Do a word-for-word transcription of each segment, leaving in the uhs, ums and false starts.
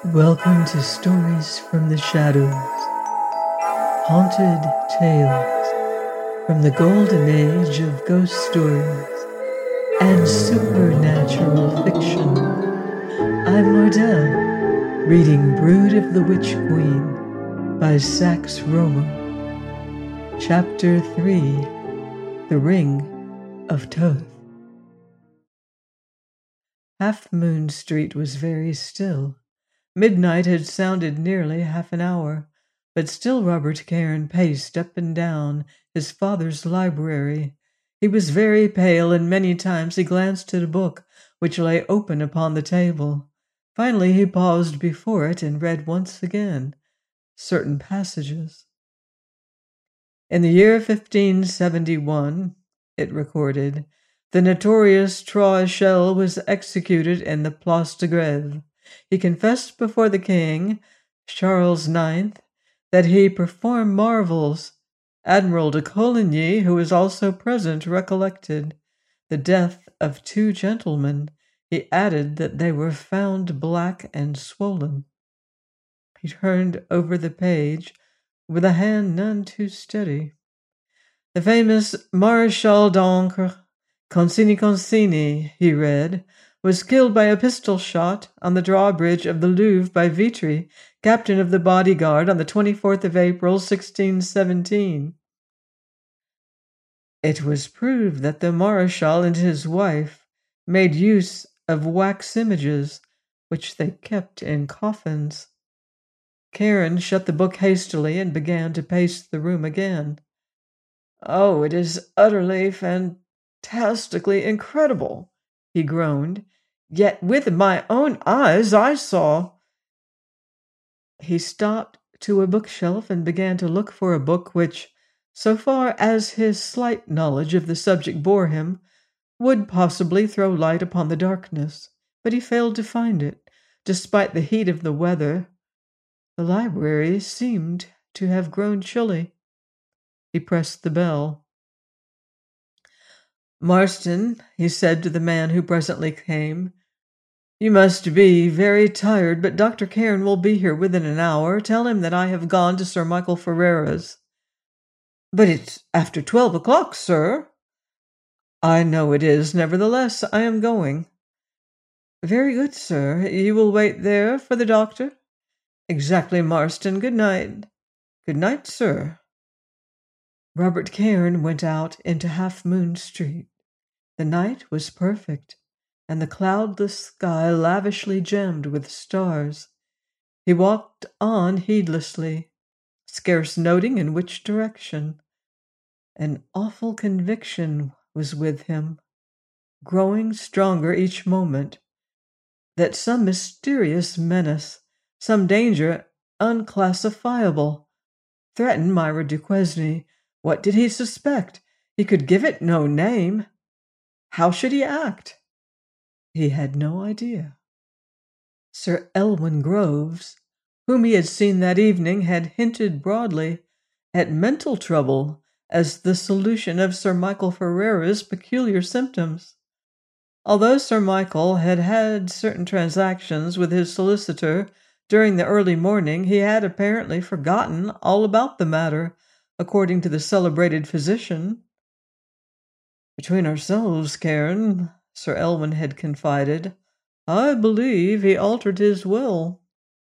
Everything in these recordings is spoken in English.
Welcome to Stories from the Shadows, haunted tales from the golden age of ghost stories and supernatural fiction. I'm Lordell, reading Brood of the Witch Queen by Sax Rohmer. Chapter three, The Ring of Thoth. Half Moon Street was very still. Midnight had sounded nearly half an hour, but still Robert Cairn paced up and down his father's library. He was very pale, and many times he glanced at a book which lay open upon the table. Finally he paused before it and read once again certain passages. In the year fifteen seventy-one, it recorded, the notorious Trois-Chelles was executed in the Place de Grève. He confessed before the king, Charles the ninth, that he performed marvels. Admiral de Coligny, who was also present, recollected the death of two gentlemen. He added that they were found black and swollen. He turned over the page with a hand none too steady. The famous Maréchal d'Ancre, Concini Concini, he read, was killed by a pistol shot on the drawbridge of the Louvre by Vitry, captain of the bodyguard, on the twenty-fourth of April, sixteen seventeen. It was proved that the Maréchal and his wife made use of wax images, which they kept in coffins. Cairn shut the book hastily and began to pace the room again. "Oh, it is utterly, fantastically incredible," he groaned. "Yet with my own eyes I saw—" He stopped to a bookshelf and began to look for a book which, so far as his slight knowledge of the subject bore him, would possibly throw light upon the darkness, but he failed to find it, despite the heat of the weather. The library seemed to have grown chilly. He pressed the bell. "Marston," he said to the man who presently came, "you must be very tired, but Doctor Cairn will be here within an hour. Tell him that I have gone to Sir Michael Ferrera's." "But it's after twelve o'clock, sir." "I know it is. Nevertheless, I am going." "Very good, sir. You will wait there for the doctor?" "Exactly, Marston. Good night." "Good night, sir." Robert Cairn went out into Half Moon Street. The night was perfect, and the cloudless sky lavishly gemmed with stars. He walked on heedlessly, scarce noting in which direction. An awful conviction was with him, growing stronger each moment, that some mysterious menace, some danger unclassifiable, threatened Myra Duquesne. What did he suspect? He could give it no name. How should he act? He had no idea. Sir Elwyn Groves, whom he had seen that evening, had hinted broadly at mental trouble as the solution of Sir Michael Ferrera's peculiar symptoms. Although Sir Michael had had certain transactions with his solicitor during the early morning, he had apparently forgotten all about the matter, according to the celebrated physician. "Between ourselves, Cairn," Sir Elwyn had confided, "I believe he altered his will."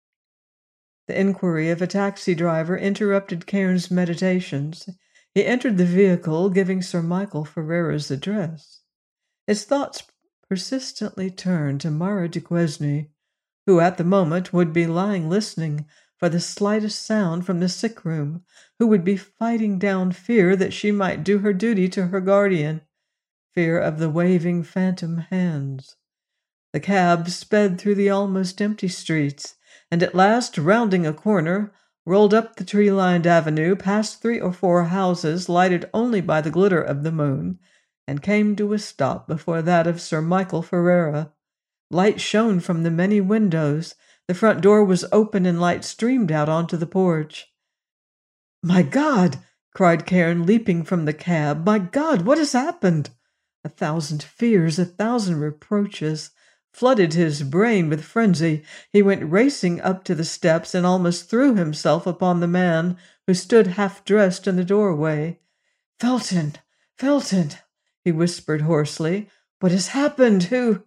The inquiry of a taxi driver interrupted Cairn's meditations. He entered the vehicle, giving Sir Michael Ferrera's address. His thoughts persistently turned to Myra Duquesne, who at the moment would be lying listening for the slightest sound from the sick room, who would be fighting down fear that she might do her duty to her guardian, fear of the waving phantom hands. The cab sped through the almost empty streets, and at last, rounding a corner, rolled up the tree-lined avenue, past three or four houses lighted only by the glitter of the moon, and came to a stop before that of Sir Michael Ferrera. Light shone from the many windows. The front door was open and light streamed out onto the porch. "My God!" cried Cairn, leaping from the cab. "My God, what has happened?" A thousand fears, a thousand reproaches flooded his brain with frenzy. He went racing up to the steps and almost threw himself upon the man who stood half-dressed in the doorway. "Felton! Felton!" he whispered hoarsely. "What has happened? Who—"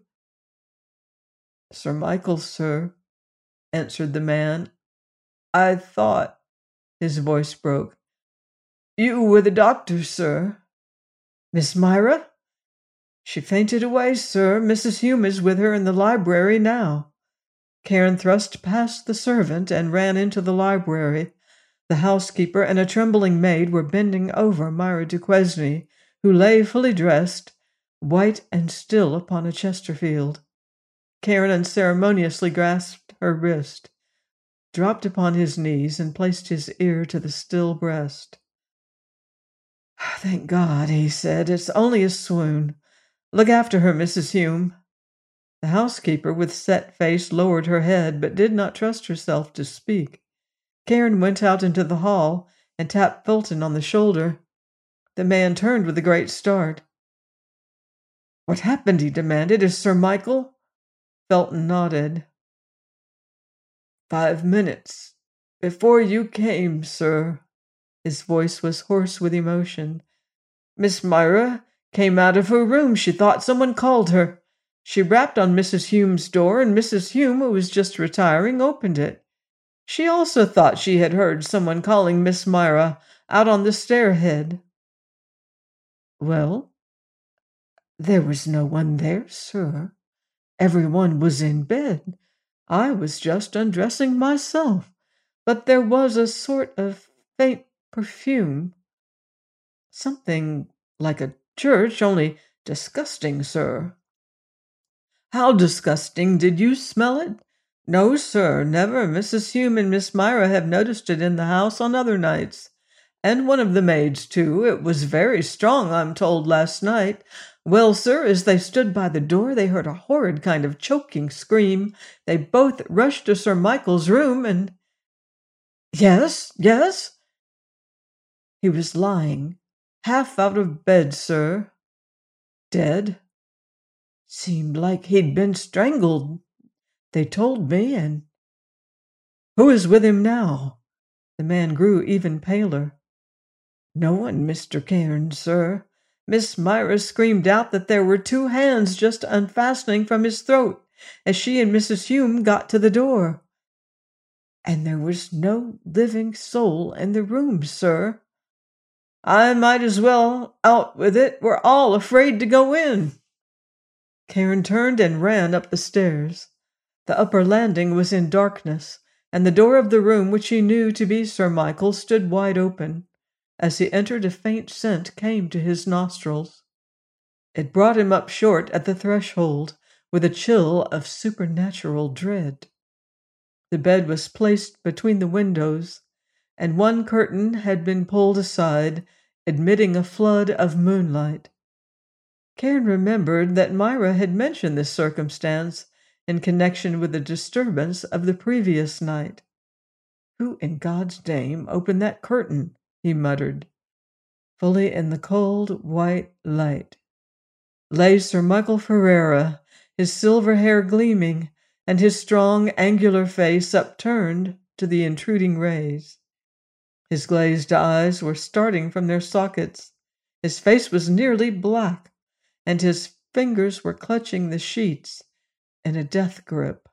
"Sir Michael, sir," answered the man. "I thought—" His voice broke. "You were the doctor, sir." "Miss Myra?" "She fainted away, sir. Missus Hume is with her in the library now." Cairn thrust past the servant and ran into the library. The housekeeper and a trembling maid were bending over Myra Duquesne, who lay fully dressed, white and still upon a Chesterfield. Cairn unceremoniously grasped her wrist, dropped upon his knees, and placed his ear to the still breast. "Thank God," he said. "It's only a swoon. Look after her, Missus Hume." The housekeeper, with set face, lowered her head, but did not trust herself to speak. Cairn went out into the hall and tapped Felton on the shoulder. The man turned with a great start. "What happened?" he demanded. "Is Sir Michael—" Felton nodded. "Five minutes before you came, sir." His voice was hoarse with emotion. "Miss Myra came out of her room. She thought someone called her. She rapped on Missus Hume's door, and Missus Hume, who was just retiring, opened it. She also thought she had heard someone calling Miss Myra out on the stairhead." "Well?" "There was no one there, sir. Everyone was in bed. I was just undressing myself, but there was a sort of faint perfume. Something like a church, only disgusting, sir." "How disgusting? Did you smell it?" "No, sir, never. Missus Hume and Miss Myra have noticed it in the house on other nights. And one of the maids, too. It was very strong, I'm told, last night. Well, sir, as they stood by the door, they heard a horrid kind of choking scream. They both rushed to Sir Michael's room and—" "Yes, yes?" "He was lying, half out of bed, sir. Dead. Seemed like he'd been strangled, they told me, and—" "Who is with him now?" The man grew even paler. "No one, Mister Cairn, sir. Miss Myra screamed out that there were two hands just unfastening from his throat as she and Missus Hume got to the door. And there was no living soul in the room, sir. I might as well out with it. We're all afraid to go in." Cairn turned and ran up the stairs. The upper landing was in darkness, and the door of the room which he knew to be Sir Michael's stood wide open. As he entered, a faint scent came to his nostrils. It brought him up short at the threshold, with a chill of supernatural dread. The bed was placed between the windows, and one curtain had been pulled aside, admitting a flood of moonlight. Cairn remembered that Myra had mentioned this circumstance in connection with the disturbance of the previous night. "Who in God's name opened that curtain?" he muttered. Fully in the cold white light lay Sir Michael Ferrara, his silver hair gleaming, and his strong, angular face upturned to the intruding rays. His glazed eyes were starting from their sockets. His face was nearly black, and his fingers were clutching the sheets in a death grip.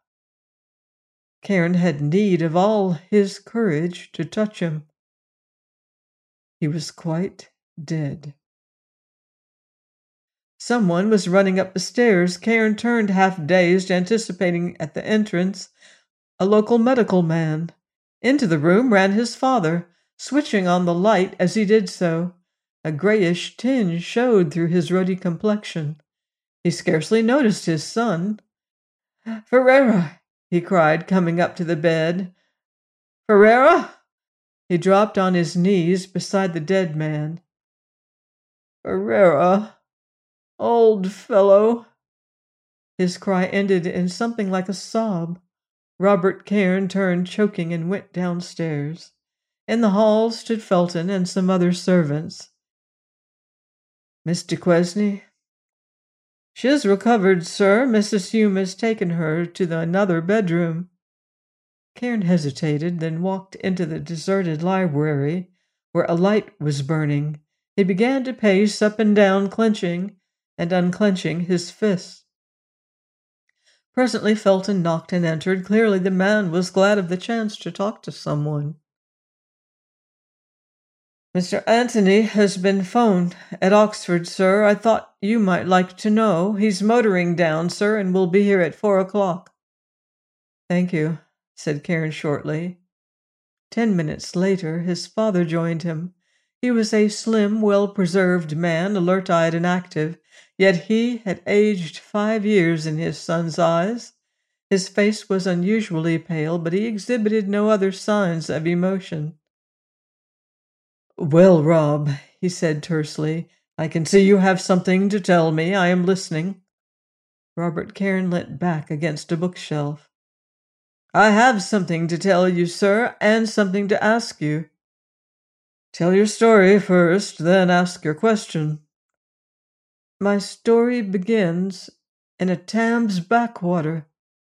Cairn had need of all his courage to touch him. He was quite dead. Someone was running up the stairs. Cairn turned half-dazed, anticipating at the entrance a local medical man. Into the room ran his father, switching on the light as he did so. A grayish tinge showed through his ruddy complexion. He scarcely noticed his son. "Ferrara!" he cried, coming up to the bed. "Ferrara!" He dropped on his knees beside the dead man. "Ferrara! Old fellow!" His cry ended in something like a sob. Robert Cairn turned choking and went downstairs. In the hall stood Felton and some other servants. "Miss Duquesne?" She has recovered, sir. Missus Hume has taken her to the another bedroom. Cairn hesitated, then walked into the deserted library, where a light was burning. He began to pace up and down, clenching and unclenching his fists. Presently Felton knocked and entered. Clearly the man was glad of the chance to talk to someone. Mister Anthony has been phoned at Oxford, sir. I thought you might like to know. He's motoring down, sir, and will be here at four o'clock. Thank you, said Cairn shortly. Ten minutes later, his father joined him. He was a slim, well-preserved man, alert-eyed and active, yet he had aged five years in his son's eyes. His face was unusually pale, but he exhibited no other signs of emotion. Well, Rob, he said tersely, I can see you have something to tell me. I am listening. Robert Cairn leant back against a bookshelf. I have something to tell you, sir, and something to ask you. Tell your story first, then ask your question. My story begins in a Thames backwater.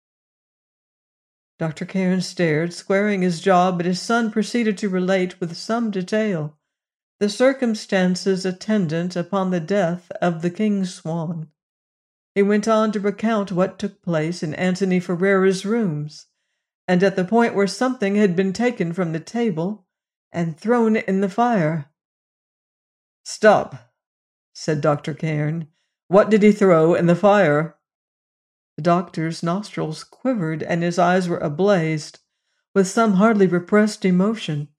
Doctor Cairn stared, squaring his jaw, but his son proceeded to relate with some detail the circumstances attendant upon the death of the King's Swan. He went on to recount what took place in Antony Ferrera's rooms, and at the point where something had been taken from the table and thrown in the fire. Stop, said Doctor Cairn. What did he throw in the fire? The doctor's nostrils quivered and his eyes were ablaze with some hardly repressed emotion.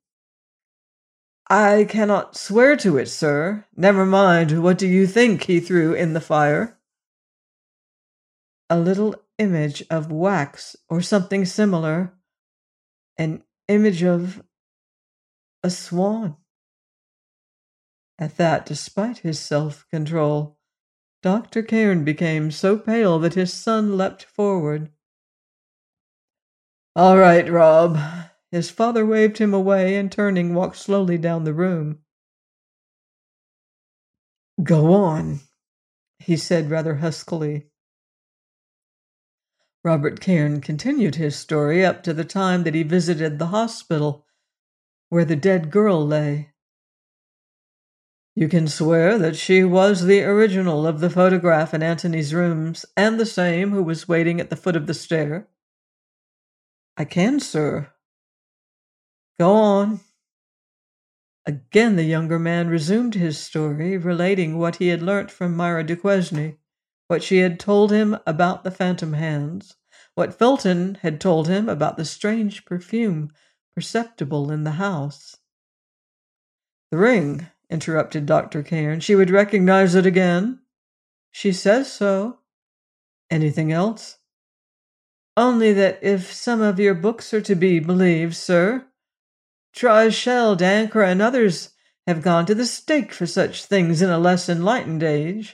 I cannot swear to it, sir. Never mind, what do you think he threw in the fire? A little image of wax or something similar. An image of a swan. At that, despite his self-control, Doctor Cairn became so pale that his son leapt forward. All right, Rob. His father waved him away and, turning, walked slowly down the room. Go on, he said rather huskily. Robert Cairn continued his story up to the time that he visited the hospital where the dead girl lay. You can swear that she was the original of the photograph in Antony's rooms, and the same who was waiting at the foot of the stair? I can, sir. Go on. Again the younger man resumed his story, relating what he had learnt from Myra Duquesne, what she had told him about the phantom hands, what Felton had told him about the strange perfume perceptible in the house. The ring, interrupted Doctor Cairn. She would recognize it again? She says so. Anything else? Only that if some of your books are to be believed, sir, Troischel, d'Ancre, and others have gone to the stake for such things in a less enlightened age.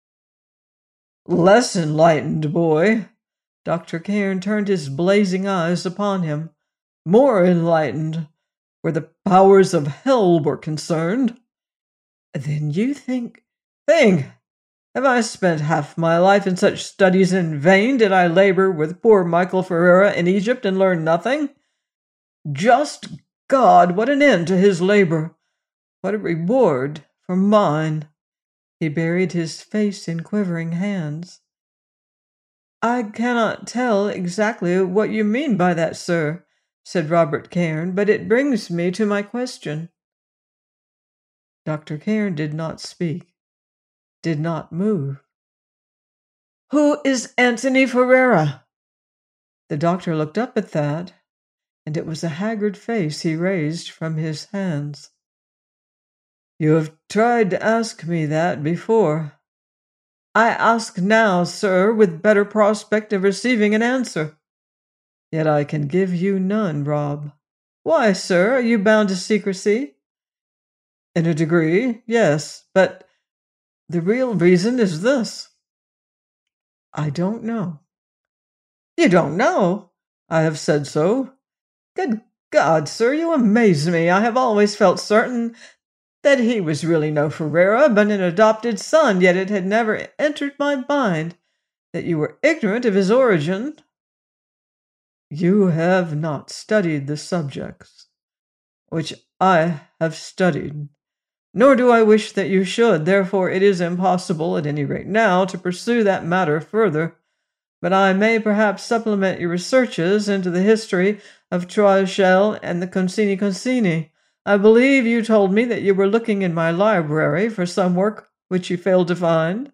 Less enlightened, boy? Doctor Cairn turned his blazing eyes upon him. More enlightened, where the powers of hell were concerned. Then you think... Think! Have I spent half my life in such studies in vain? Did I labor with poor Michael Ferrera in Egypt and learn nothing? Just God, what an end to his labor! What a reward for mine! He buried his face in quivering hands. I cannot tell exactly what you mean by that, sir, said Robert Cairn, but it brings me to my question. Doctor Cairn did not speak, did not move. Who is Antony Ferrera? The doctor looked up at that, and it was a haggard face he raised from his hands. You have tried to ask me that before. I ask now, sir, with better prospect of receiving an answer. Yet I can give you none, Rob. Why, sir, are you bound to secrecy? In a degree, yes, but the real reason is this. I don't know. You don't know? I have said so. Good God, sir, you amaze me. I have always felt certain that he was really no Ferrara, but an adopted son, yet it had never entered my mind that you were ignorant of his origin. You have not studied the subjects which I have studied, nor do I wish that you should. Therefore it is impossible, at any rate now, to pursue that matter further. But I may perhaps supplement your researches into the history of Troichel and the Concini Concini. I believe you told me that you were looking in my library for some work which you failed to find.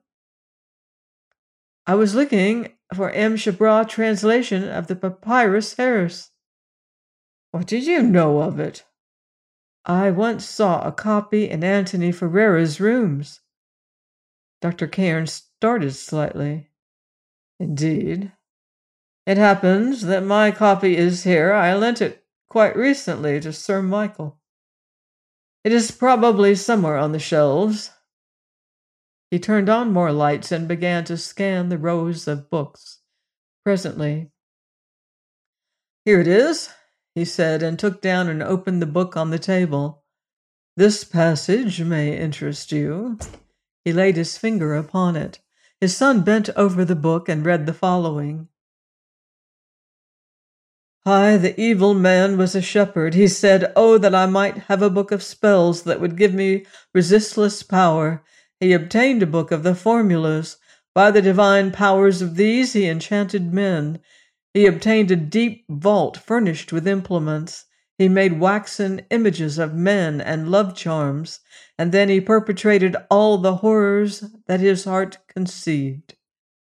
I was looking for M. Chabras' translation of the Papyrus Harris. What did you know of it? I once saw a copy in Antony Ferrara's rooms. Doctor Cairn started slightly. Indeed. It happens that my copy is here. I lent it quite recently to Sir Michael. It is probably somewhere on the shelves. He turned on more lights and began to scan the rows of books. Presently, "Here it is," he said, and took down and opened the book on the table. "This passage may interest you." He laid his finger upon it. His son bent over the book and read the following. "I, the evil man, was a shepherd. He said, 'Oh, that I might have a book of spells that would give me resistless power.' He obtained a book of the formulas. By the divine powers of these he enchanted men. He obtained a deep vault furnished with implements. He made waxen images of men and love charms, and then he perpetrated all the horrors that his heart conceived."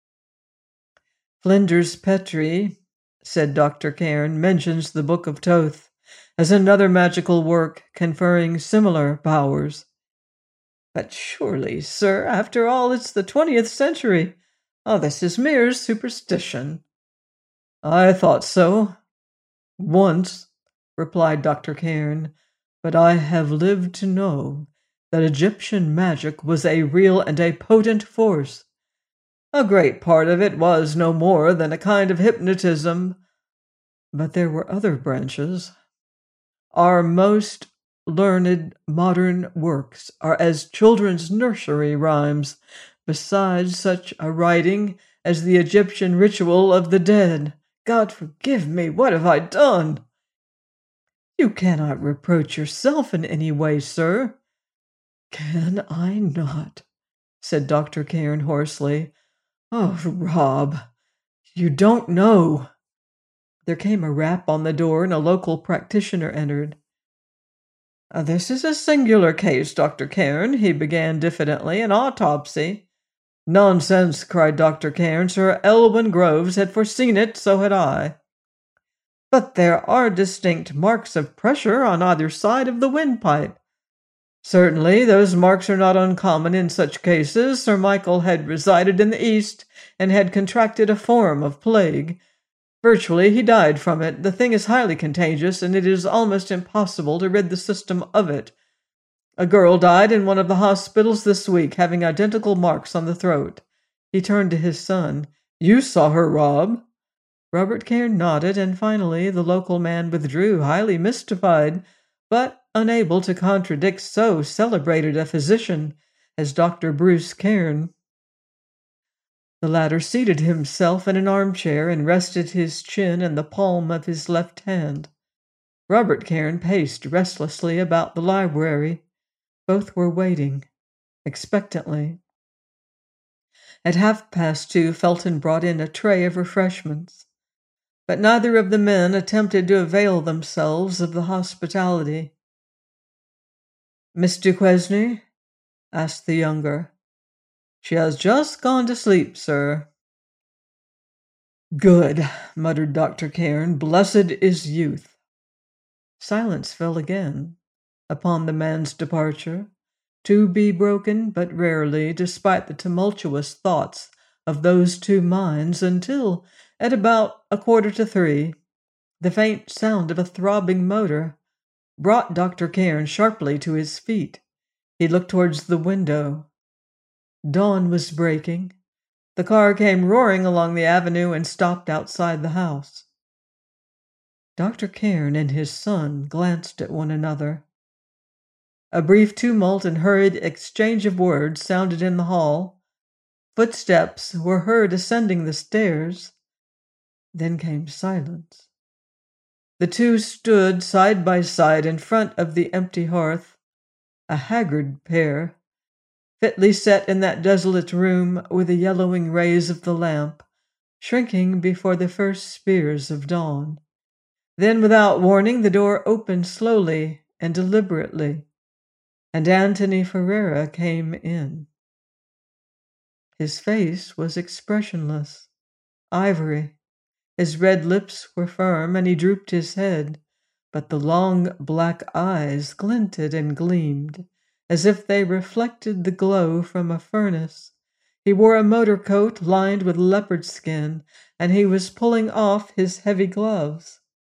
Flinders Petrie, said Doctor Cairn, mentions the Book of Thoth as another magical work conferring similar powers. But surely, sir, after all, it's the twentieth century. Oh, this is mere superstition. I thought so. Once, replied Doctor Cairn, but I have lived to know that Egyptian magic was a real and a potent force. A great part of it was no more than a kind of hypnotism, but there were other branches. Our most learned modern works are as children's nursery rhymes, besides such a writing as the Egyptian ritual of the dead. God forgive me, what have I done? You cannot reproach yourself in any way, sir. Can I not? Said Doctor Cairn hoarsely. Oh, Rob, you don't know. There came a rap on the door, and a local practitioner entered. Uh, this is a singular case, Doctor Cairn, he began diffidently. An autopsy. Nonsense, cried Doctor Cairn. Sir Elwyn Groves had foreseen it, so had I. But there are distinct marks of pressure on either side of the windpipe. Certainly, those marks are not uncommon in such cases. Sir Michael had resided in the East and had contracted a form of plague. Virtually, he died from it. The thing is highly contagious, and it is almost impossible to rid the system of it. A girl died in one of the hospitals this week, having identical marks on the throat. He turned to his son. You saw her, Rob? Robert Cairn nodded, and finally the local man withdrew, highly mystified, but unable to contradict so celebrated a physician as Doctor Bruce Cairn. The latter seated himself in an armchair and rested his chin in the palm of his left hand. Robert Cairn paced restlessly about the library. Both were waiting, expectantly. At half-past two, Felton brought in a tray of refreshments, but neither of the men attempted to avail themselves of the hospitality. Miss Duquesne? Asked the younger. She has just gone to sleep, sir. Good, muttered Doctor Cairn. Blessed is youth. Silence fell again upon the man's departure, to be broken but rarely, despite the tumultuous thoughts of those two minds, until, at about a quarter to three, the faint sound of a throbbing motor brought Doctor Cairn sharply to his feet. He looked towards the window. Dawn was breaking. The car came roaring along the avenue and stopped outside the house. Doctor Cairn and his son glanced at one another. A brief tumult and hurried exchange of words sounded in the hall. Footsteps were heard ascending the stairs. Then came silence. The two stood side by side in front of the empty hearth, a haggard pair, fitly set in that desolate room with the yellowing rays of the lamp, shrinking before the first spears of dawn. Then, without warning, the door opened slowly and deliberately, and Antony Ferrara came in. His face was expressionless, ivory. His red lips were firm, and he drooped his head, but the long black eyes glinted and gleamed, as if they reflected the glow from a furnace. He wore a motor coat lined with leopard skin, and he was pulling off his heavy gloves.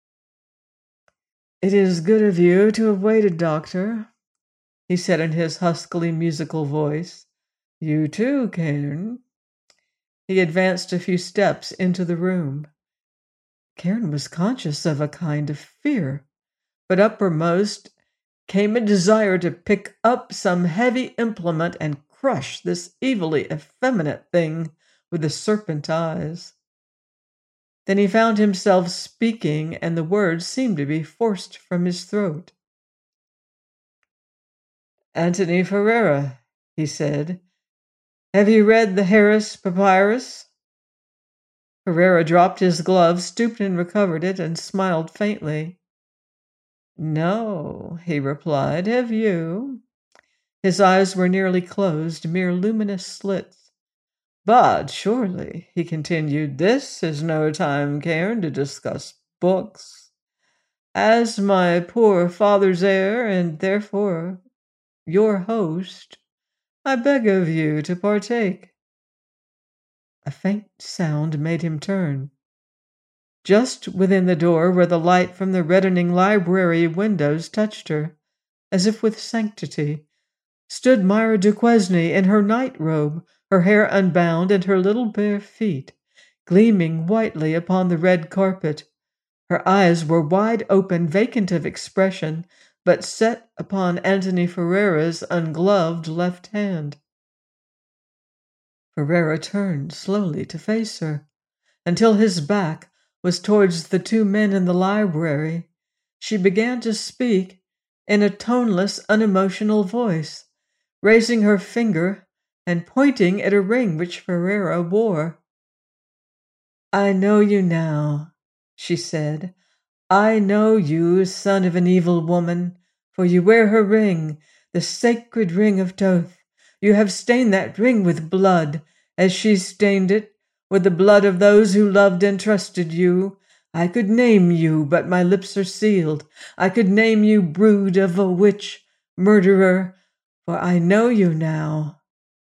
"It is good of you to have waited, Doctor," he said in his huskily musical voice. "You too, Cairn." He advanced a few steps into the room. Cairn was conscious of a kind of fear, but uppermost came a desire to pick up some heavy implement and crush this evilly effeminate thing with the serpent eyes. Then he found himself speaking, and the words seemed to be forced from his throat. "Antony Ferrara," he said, "have you read the Harris Papyrus?" Ferrara dropped his glove, stooped and recovered it, and smiled faintly. "No," he replied. "Have you?" His eyes were nearly closed, mere luminous slits. "But surely," he continued, "this is no time, Cairn, to discuss books. As my poor father's heir, and therefore your host, I beg of you to partake." A faint sound made him turn. Just within the door, where the light from the reddening library windows touched her, as if with sanctity, stood Myra Duquesne in her night-robe, her hair unbound, and her little bare feet gleaming whitely upon the red carpet. Her eyes were wide open, vacant of expression, but set upon Antony Ferrara's ungloved left hand. Ferrara turned slowly to face her, until his back was towards the two men in the library. She began to speak in a toneless, unemotional voice, raising her finger and pointing at a ring which Ferrara wore. "I know you now," she said. "I know you, son of an evil woman, for you wear her ring, the sacred ring of Thoth. You have stained that ring with blood, as she stained it, with the blood of those who loved and trusted you. I could name you, but my lips are sealed. I could name you brood of a witch, murderer, for I know you now."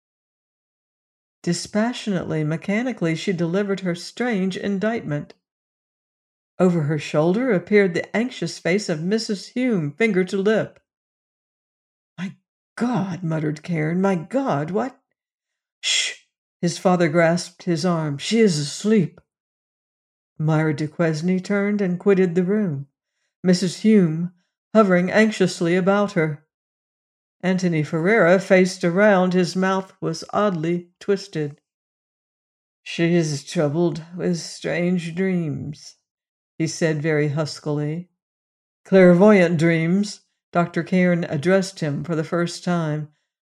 Dispassionately, mechanically, she delivered her strange indictment. Over her shoulder appeared the anxious face of Missus Hume, finger to lip. "My God," muttered Cairn, "my God, what—" "Shh!" His father grasped his arm. "She is asleep." Myra Duquesne turned and quitted the room, Missus Hume hovering anxiously about her. Antony Ferrara faced around. His mouth was oddly twisted. "She is troubled with strange dreams," he said very huskily. "Clairvoyant dreams." Doctor Cairn addressed him for the first time.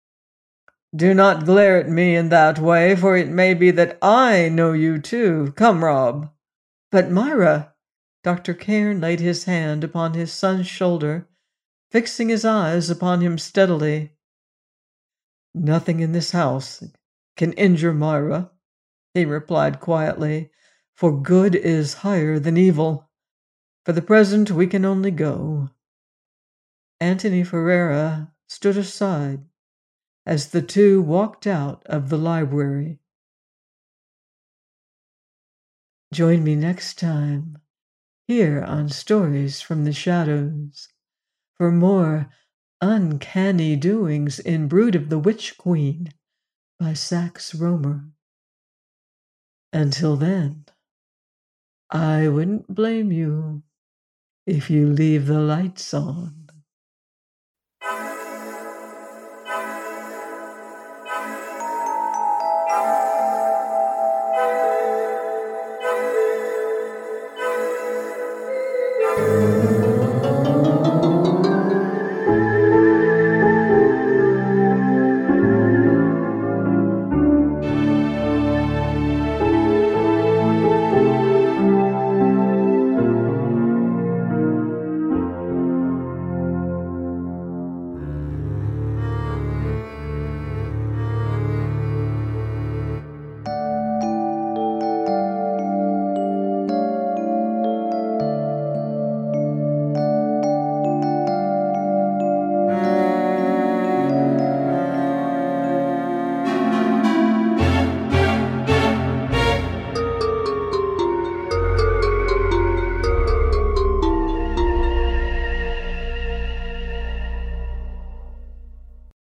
"Do not glare at me in that way, for it may be that I know you too. Come, Rob." "But Myra—" Doctor Cairn laid his hand upon his son's shoulder, fixing his eyes upon him steadily. "Nothing in this house can injure Myra," he replied quietly, "for good is higher than evil. For the present we can only go." Antony Ferrara stood aside as the two walked out of the library. Join me next time here on Stories from the Shadows for more uncanny doings in Brood of the Witch Queen by Sax Rohmer. Until then, I wouldn't blame you if you leave the lights on.